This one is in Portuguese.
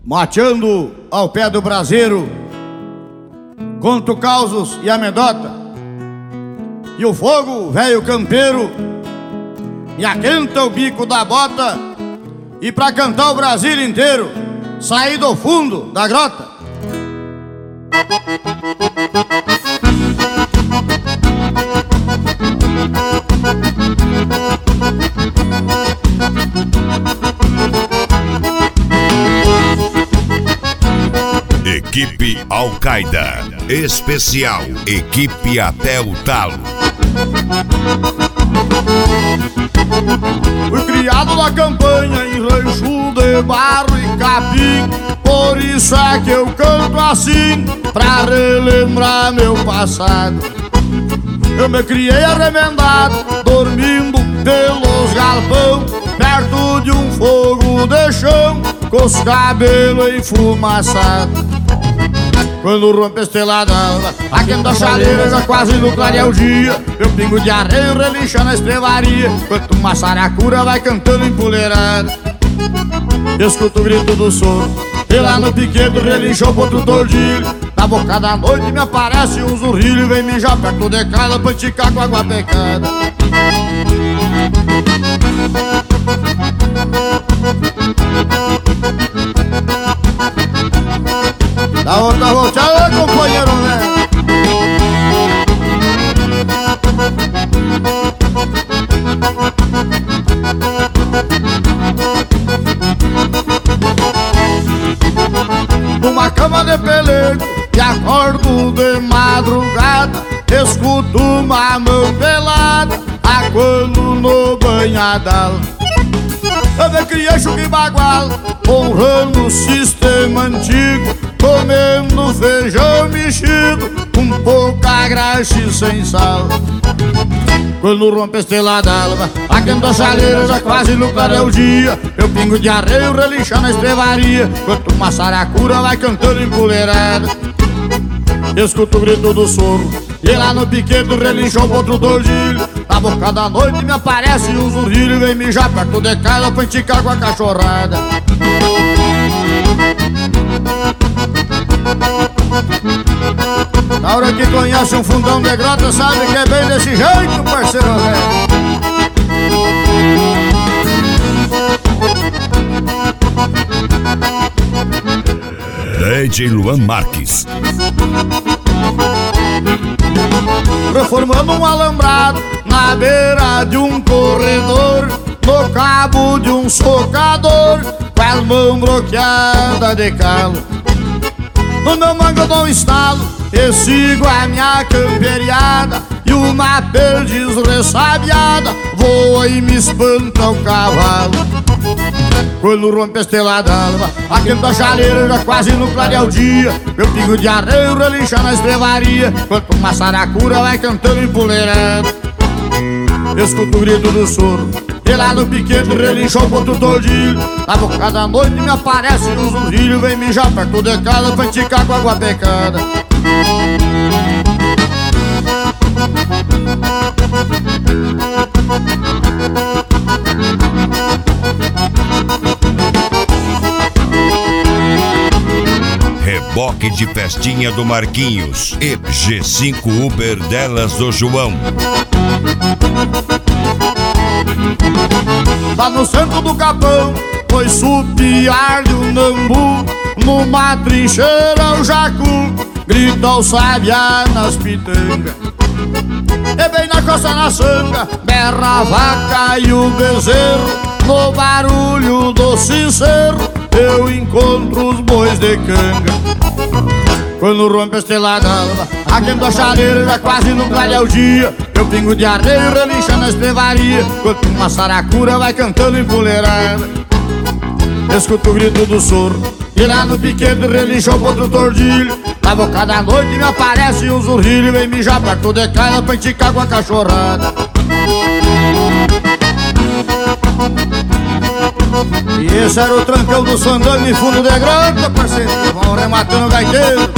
mateando ao pé do braseiro, conto causos e amedota, e o fogo, velho campeiro, me aquenta o bico da bota, e pra cantar o Brasil inteiro, saí do fundo da grota. Equipe Al-Qaeda Especial, equipe até o talo. Fui criado na campanha em rancho de barro e capim, por isso é que eu canto assim, pra relembrar meu passado. Eu me criei arremendado, dormindo pelos galpão, perto de um fogo de chão, com os cabelos enfumaçados. Quando rompe a estrelada d'alva, aquenta a chaleira, já quase no clarear o dia, meu pingo de arreio relincha na estrevaria, enquanto uma saracura vai cantando empoleirada. Escuto o grito do sono, e lá no piquedo relinchou pro outro tordilho. Na boca da noite me aparece um zurrilho e vem mijar perto de casa pra esticar com água pecada. Dá outra volteada, companheiro, né? Numa cama de pelego e acordo de madrugada, escuto uma mão pelada aguando no banhadal. Eu me criei chuca e bagual, honrando o sistema antigo, comendo feijão mexido, com pouca graxa e sem sal. Quando rompe a estrela d'alva, aquenta a chaleira, já quase no clarear o dia, meu pingo de arreio relincha na estrevaria, enquanto uma saracura vai cantando empoleirada. Escuto o grito do soro, e lá no piquedo relinchou pro outro tordilho. Na boca da noite me aparece um zurrilho e vem mijar perto de casa pra esticar com a cachorrada. Na hora que conhece um fundão de grota, sabe que é bem desse jeito, parceiro velho. DJ Luan Marques. Reformando um alambrado na beira de um corredor, no cabo de um socador, com as mãos bloqueadas de calo. No meu mango eu dou um estalo e sigo a minha camperiada, e uma perdiz ressabiada voa e me espanta o cavalo. Quando rompe a estrela d'alva, aquenta a chaleira, já quase no clarear o dia, meu pingo de arreio relincha na estrevaria, enquanto uma saracura vai cantando empoleirada. Escuto o grito do soro, e lá no piquete relinchou pro outro tordilho. Na boca da noite me aparece um zurrilho, vem mijar perto de casa pra esticar com água pecada. Reboque de festinha do Marquinhos e G5 Uber delas do João. Lá no centro do capão, foi supiar-lhe o nambu, numa trincheira o jacu grita o sabiá nas pitangas. E bem na costa na sanga, berra a vaca e o bezerro, no barulho do sincero eu encontro os bois de canga. Quando rompe a estrela d'alva, aquenta a chaleira, já quase no clarear o dia, meu pingo de arreio relincha na estrevaria, enquanto uma saracura vai cantando empoleirada. Escuto o grito do soro, e lá no piquete relinchou pro outro tordilho. Na boca da noite me aparece um zurrilho e vem mijar perto de casa pra esticar com a cachorrada. E esse era o trancão do Sandano em fundo de grota, parceiro, vão rematando o gaiteiro.